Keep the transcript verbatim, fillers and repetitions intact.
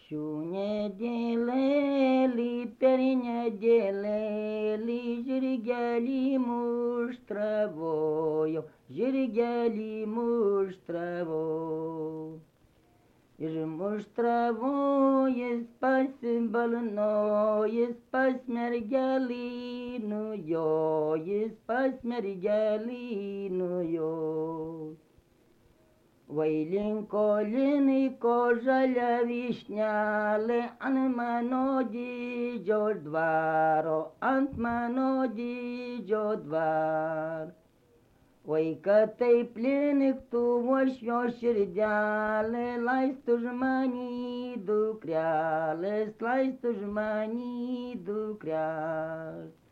Šių nedėlėlį per nedėlėlį žirgelį muštravojo, žirgelį muštravojo. Ir muštravojęs pasibalnojęs pas mergelį nujo, jis pas mergelį nujo. Vailinko liniko žalia vyšnelė ant mano didžio dvaro, ant mano didžio dvaro. Oi, kad taip linktų uošvio širdelė, laist už manį dukrelės, laist už manį dukrelės.